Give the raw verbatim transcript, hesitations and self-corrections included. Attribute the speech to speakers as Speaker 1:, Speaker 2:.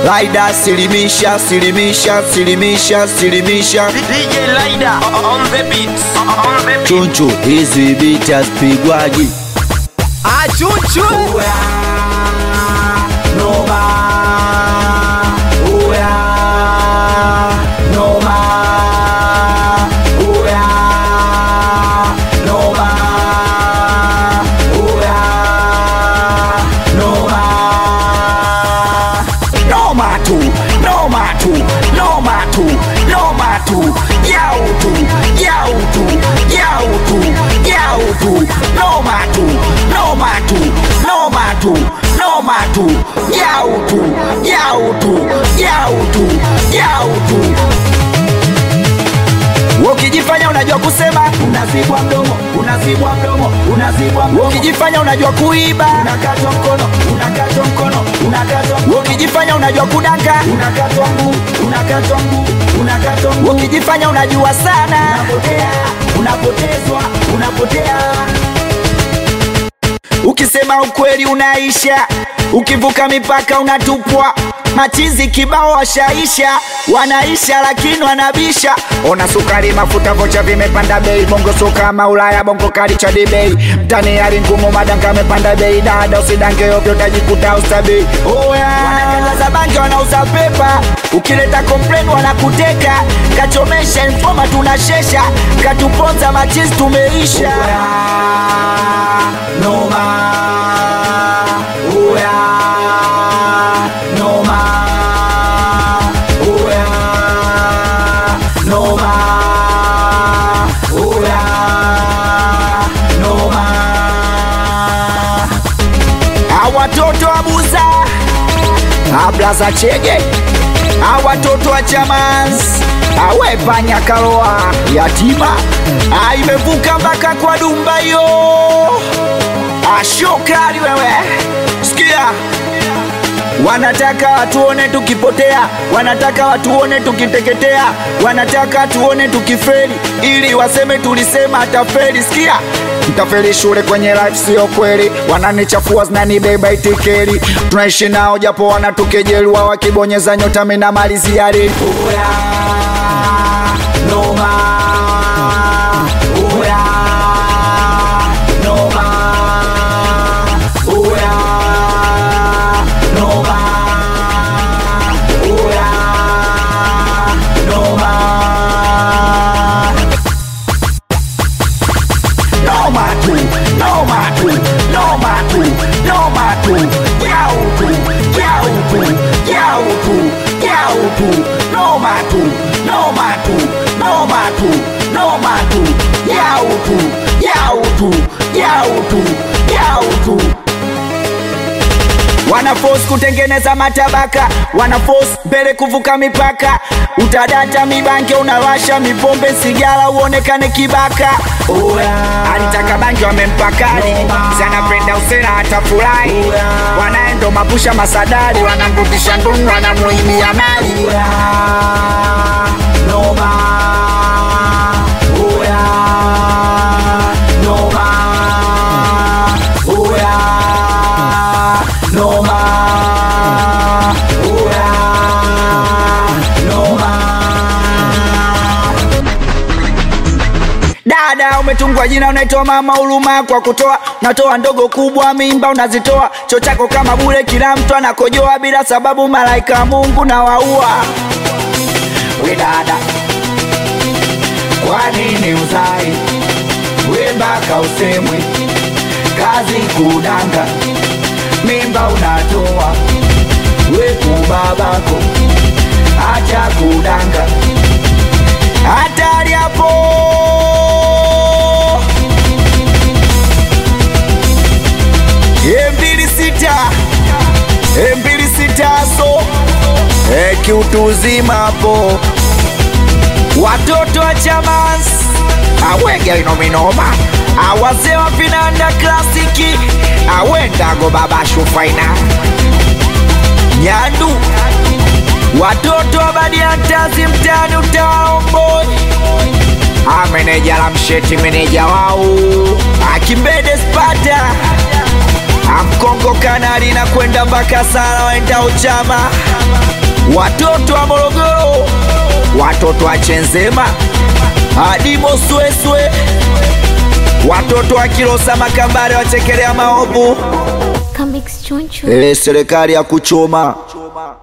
Speaker 1: Laida silimisha, silimisha, silimisha, silimisha.
Speaker 2: D J Laida on the beat, on the beat.
Speaker 1: Chunchu hizi beat hazipigwaji.
Speaker 2: Ah, chunchu.
Speaker 1: Uya, noma. Uya, noma. Uya, noma. Uya, noma. Noma tu, noma tu, noma tu, noma tu. Yau tu, yau tu, yau tu, yau tu. Noma tu, noma tu, noma tu, noma tu. Yau tu, yau tu, yau tu, yau tu. Ukijifanya unajua kusema unazibwa mdomo, unazibwa mdomo, unazibwa mdomo. Ukijifanya unajua kuiba unakatwa mkono, unakatwa mkono, unakatwa mkono. Ukijifanya unajua kudanga unakatwa mguu, unakatwa mguu, unakatwa mguu. Ukijifanya unajua sana unapotea, unapotezwa, unapotea. Ukisema ukweli unaisha, ukivuka mipaka unatupwa. Machizi kibao washaisha, wanaisha lakini wanabisha. Ona sukari mafuta vocha vimepanda bei. Bongo soka maulaya bongo kali cha dibei. Mtani hali ngumu madanga mepanda bei. Dada usidange ovyo utajikuta ustabei. Oya wanakata za banki wanauza pepa. Ukileta complain wanakuteka. Kachomesha informa tunashesha. Katuponza machizi tumeisha. Oya noma. Oya noma. Oya noma. Oya noma. Awatoto abuza ablaza chege, awatoto wa chamans awe panya karoa yatima. Aimevuka mpaka kwa dumba yo. Ashokari wewe. Sikia, wanataka watuone tukipotea, wanataka watuone tukiteketea, wanataka tuone tukifeli ili waseme tulisema atafeli. Sikia, mtafeli shule kwenye life sio kweli. Wananichafua zinanibeba itikeri. Tunaishi nao japo wanatukejelua. Wakibonyeza nyota mina malizi ya reli. Uya noma. Uya noma. Uya noma. Uya noma. Noma tu, noma tu, noma tu, noma tu. Yau tu, yau tu, yau tu, yau tu. Noma tu, noma tu, noma tu, noma tu. Yau tu, yau tu, yau tu, yau tu. Wanaforce kutengeneza matabaka, wanaforce mbele kuvuka mipaka. Utadata mibanke unawasha mipombe sigara uonekane kibaka. Alitaka banki wamempakali, zanapenda usera hata furahi. Wanaendo mapusha masadari, wanambutisha ndungu wanamuhimia mali. Noma. Oya noma. Oya noma. Oya noma. Dada umetungwa jina unaitwa mama huruma. Kwa kutoa natoa ndogo kubwa mimba unazitoa. Cho chako kama bure kila mtu anakojoa bila sababu. Malaika Mungu na waua. We dada, kwa nini uzai? We mpaka usemwe kazi kudanga. Mimba unatoa we kubabako. Acha kudanga. Hatari hapo. Mbili sita mbili sita so e kiutu uzima hapo. Watoto wa chamans awege inominoma. Awazee wa vinanda klasiki awendago baba shufaina nyandu. Watoto wa badiantazi mtani utawaomboi. Ameneja la msheti meneja wao Akimbede Spata Amkongo Kanali na kwenda mpaka Sala waenda Uchama. Watoto wa Morogoro, watoto wa Chenzema, Adimo Sweswe, watoto wa Kilosa Makambare wachekelea maovu.
Speaker 3: Comics Choncho.
Speaker 1: Eh, serikali ya kuchoma.